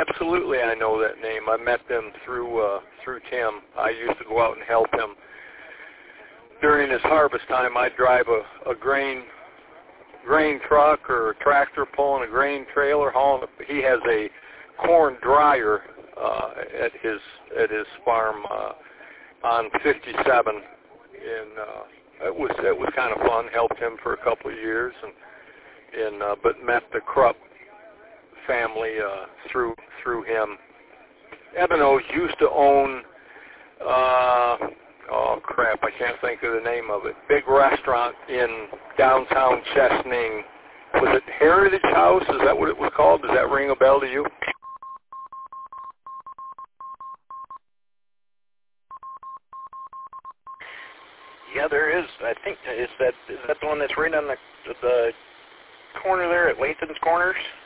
absolutely, I know that name. I met them through Tim. I used to go out and help him during his harvest time. I'd drive a grain truck or a tractor pulling a grain trailer, hauling. He has a corn dryer at his farm on 57, and it was kind of fun. Helped him for a couple of years, but met the Krupp family through him. Ebano's used to own I can't think of the name of it. Big restaurant in downtown Chesaning. Was it Heritage House? Is that what it was called? Does that ring a bell to you? Yeah, there is. I think is that the one that's right on the corner there at Lathan's Corners?